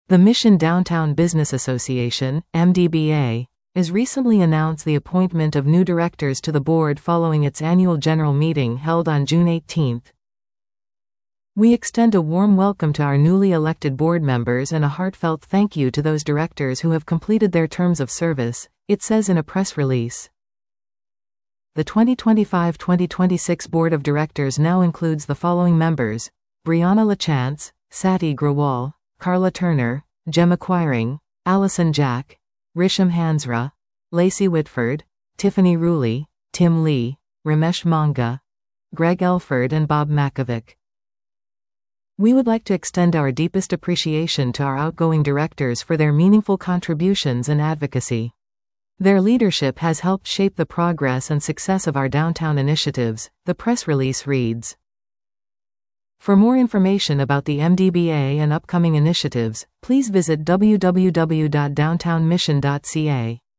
The Mission Downtown Business Association, MDBA, has recently announced the appointment of new directors to the board following its annual general meeting held on June 18. We extend a warm welcome to our newly elected board members and a heartfelt thank you to those directors who have completed their terms of service, it says in a press release. The 2025-2026 Board of Directors now includes the following members: Brianna LaChance, Sati Grawal, Carla Turner, Gemma Quiring, Allison Jack, Risham Hansra, Lacey Whitford, Tiffany Rooley, Tim Lee, Ramesh Manga, Greg Elford and Bob Makovic. We would like to extend our deepest appreciation to our outgoing directors for their meaningful contributions and advocacy. Their leadership has helped shape the progress and success of our downtown initiatives, the press release reads. For more information about the MDBA and upcoming initiatives, please visit www.downtownmission.ca.